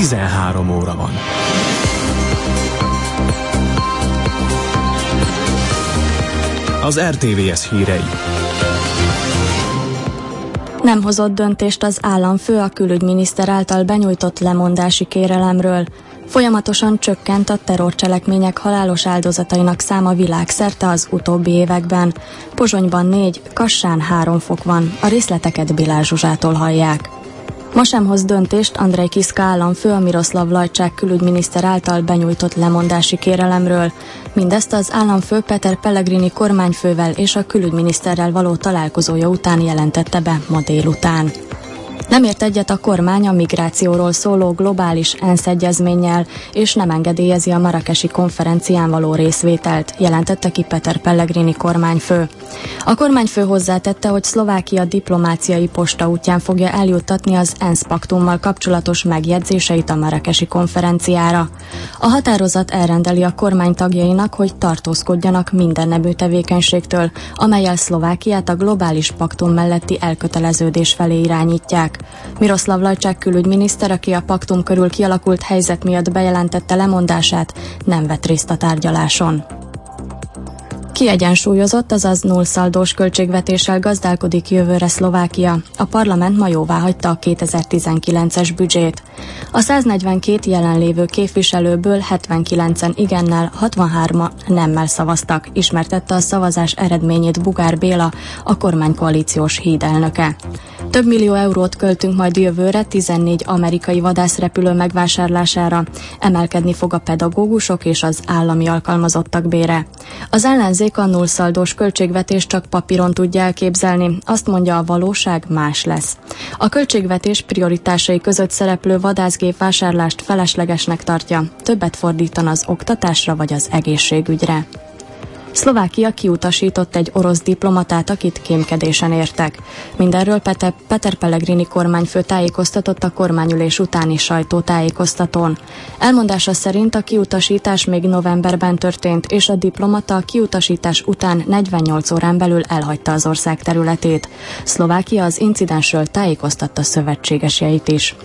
13 óra van. Az RTVS hírei. Nem hozott döntést az államfő a külügyminiszter által benyújtott lemondási kérelemről. Folyamatosan csökkent a terrorcselekmények halálos áldozatainak száma világszerte az utóbbi években. Pozsonyban 4, Kassán 3 fok van. A részleteket Bilár Zsuzsától hallják. Ma sem hoz döntést Andrej Kiska államfő a Miroslav Lajcsák külügyminiszter által benyújtott lemondási kérelemről. Mindezt az államfő Peter Pellegrini kormányfővel és a külügyminiszterrel való találkozója után jelentette be ma délután. Nem ért egyet a kormány a migrációról szóló globális ENSZ egyezménnyel, és nem engedélyezi a marrakesi konferencián való részvételt, jelentette ki Peter Pellegrini kormányfő. A kormányfő hozzátette, hogy Szlovákia diplomáciai posta útján fogja eljuttatni az ENSZ paktummal kapcsolatos megjegyzéseit a marrakesi konferenciára. A határozat elrendeli a kormány tagjainak, hogy tartózkodjanak minden nemű tevékenységtől, amellyel Szlovákiát a globális paktum melletti elköteleződés felé irányítják. Miroslav Lajcsák külügyminiszter, aki a paktum körül kialakult helyzet miatt bejelentette lemondását, nem vett részt a tárgyaláson. Kiegyensúlyozott, azaz nullszaldós költségvetéssel gazdálkodik jövőre Szlovákia. A parlament ma jóváhagyta a 2019-es büdzsét. A 142 jelenlévő képviselőből 79-en igennel, 63-an nemmel szavaztak, ismertette a szavazás eredményét Bugár Béla, a kormánykoalíciós hídelnöke. Több millió eurót költünk majd jövőre 14 amerikai vadászrepülő megvásárlására. Emelkedni fog a pedagógusok és az állami alkalmazottak bére. Az ellenzék a nullszaldós költségvetést csak papíron tudja elképzelni, azt mondja, a valóság más lesz. A költségvetés prioritásai között szereplő vadászgép vásárlást feleslegesnek tartja, többet fordítan az oktatásra vagy az egészségügyre. Szlovákia kiutasított egy orosz diplomatát, akit kémkedésen értek. Mindenről Peter Pellegrini kormányfő tájékoztatott a kormányülés utáni sajtótájékoztatón. Elmondása szerint a kiutasítás még novemberben történt, és a diplomata a kiutasítás után 48 órán belül elhagyta az ország területét. Szlovákia az incidensről tájékoztatta szövetségeseit is.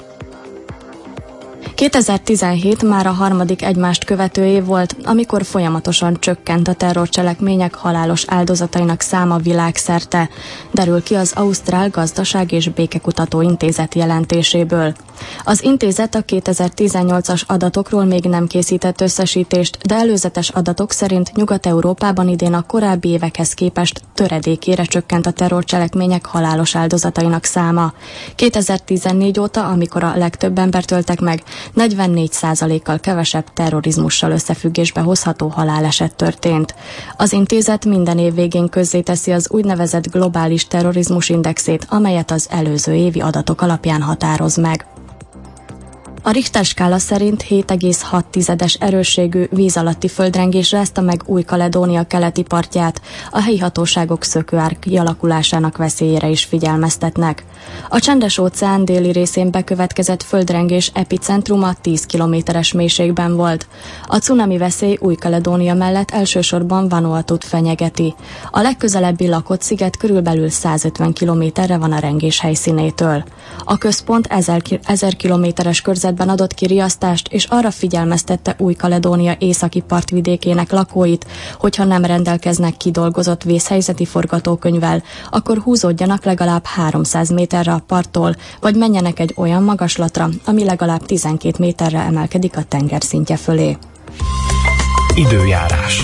2017 már a harmadik egymást követő év volt, amikor folyamatosan csökkent a terrorcselekmények halálos áldozatainak száma világszerte, derül ki az Ausztrál Gazdaság és Békekutató Intézet jelentéséből. Az intézet a 2018-as adatokról még nem készített összesítést, de előzetes adatok szerint Nyugat-Európában idén a korábbi évekhez képest töredékére csökkent a terrorcselekmények halálos áldozatainak száma. 2014 óta, amikor a legtöbb embert öltek meg, 44%-kal kevesebb terrorizmussal összefüggésbe hozható haláleset történt. Az intézet minden év végén közzéteszi az úgynevezett globális terrorizmus indexét, amelyet az előző évi adatok alapján határoz meg. A Richter skála szerint 7,6 erősségű víz alatti földrengés rázta meg Új-Kaledónia keleti partját, a helyi hatóságok szökőár kialakulásának veszélyére is figyelmeztetnek. A Csendes-óceán déli részén bekövetkezett földrengés epicentruma 10 kilométeres mélységben volt. A cunami veszély Új-Kaledónia mellett elsősorban Vanuatut fenyegeti. A legközelebbi lakott sziget körülbelül 150 kilométerre van a rengés helyszínétől. A központ 1000 kilométeres körzetben adott ki riasztást, és arra figyelmeztette Új-Kaledónia északi partvidékének lakóit, hogyha nem rendelkeznek kidolgozott vészhelyzeti forgatókönyvvel, akkor húzódjanak legalább 300 méterre a parttól, vagy menjenek egy olyan magaslatra, ami legalább 12 méterre emelkedik a tengerszintje fölé. Időjárás.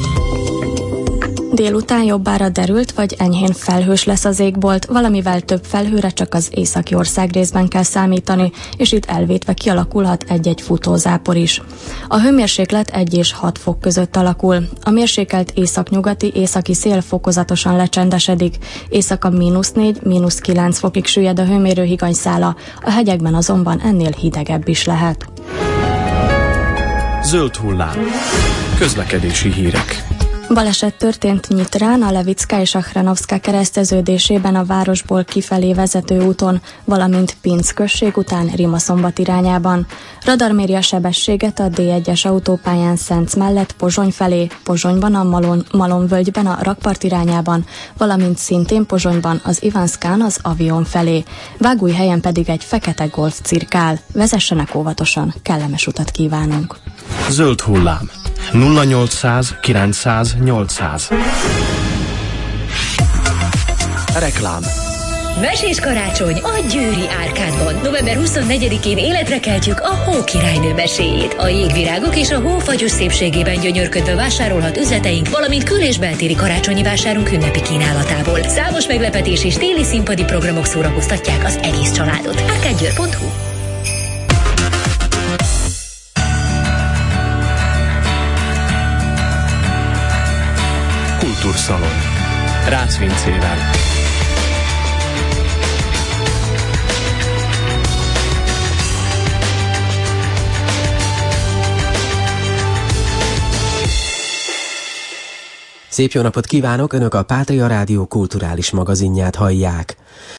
Délután jobbára derült, vagy enyhén felhős lesz az égbolt, valamivel több felhőre csak az északi országrészben kell számítani, és itt elvétve kialakulhat egy-egy futózápor is. A hőmérséklet 1 és 6 fok között alakul. A mérsékelt északnyugati, északi szél fokozatosan lecsendesedik, éjszaka -4, -9 fokig süllyed a hőmérő higanyszála, a hegyekben azonban ennél hidegebb is lehet. Zöld hullám. Közlekedési hírek. Baleset történt Nyitrán, a Levická és a Hranovszka kereszteződésében a városból kifelé vezető úton, valamint Pinc község után Rimaszombat irányában. Radar méri a sebességet a D1-es autópályán Szenc mellett Pozsony felé, Pozsonyban a Malomvölgyben a Rakpart irányában, valamint szintén Pozsonyban az Ivanszkán az Avion felé. Vágújhelyen pedig egy fekete Golf cirkál. Vezessenek óvatosan, kellemes utat kívánunk! Zöld hullám. 0800 900 800. Reklám. Mesés karácsony a Győri Árkádban. November 24-én életre keltjük a Hókirálynő meséjét. A jégvirágok és a hó fagyos szépségében gyönyörködve vásárolhat üzleteink, valamint kül- és beltéri karácsonyi vásárunk ünnepi kínálatából. Számos meglepetés és téli színpadi programok szórakoztatják az egész családot. Árkádgyőr.hu. Kultúrszalon. Rácz Vincével. Szép jó napot kívánok! Önök a Pátria Rádió kulturális magazinját hallják.